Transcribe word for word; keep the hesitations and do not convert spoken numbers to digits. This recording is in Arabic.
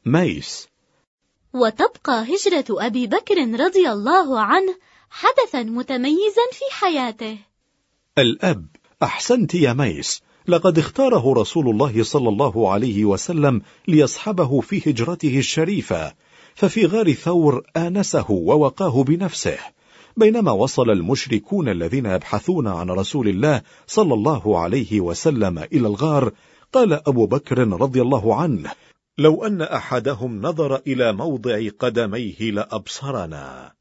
ميس. وتبقى هجرة أبي بكر رضي الله عنه حدثا متميزا في حياته. الأب. أحسنت يا ميس، لقد اختاره رسول الله صلى الله عليه وسلم ليصحبه في هجرته الشريفة، ففي غار ثور آنسه ووقاه بنفسه. بينما وصل المشركون الذين يبحثون عن رسول الله صلى الله عليه وسلم إلى الغار، قال أبو بكر رضي الله عنه: لو أن أحدهم نظر إلى موضع قدميه لأبصرنا.